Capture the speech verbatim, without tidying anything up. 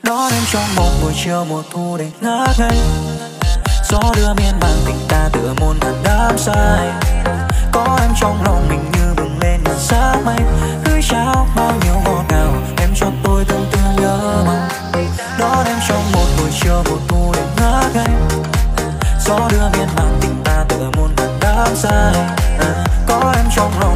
Đón em trong một buổi chiều mùa thu để ngát ngây, gió đưa miên man tình ta tựa muôn ngàn đắm say. Có em trong lòng mình như bừng lên ngàn sắc mây, gửi trao bao nhiêu ngọt ngào em cho tôi từng tư nhớ mong. Đón em trong một buổi chiều mùa thu để ngát ngây, gió đưa miên man tình ta tựa muôn ngàn đắm say. À, có em trong lòng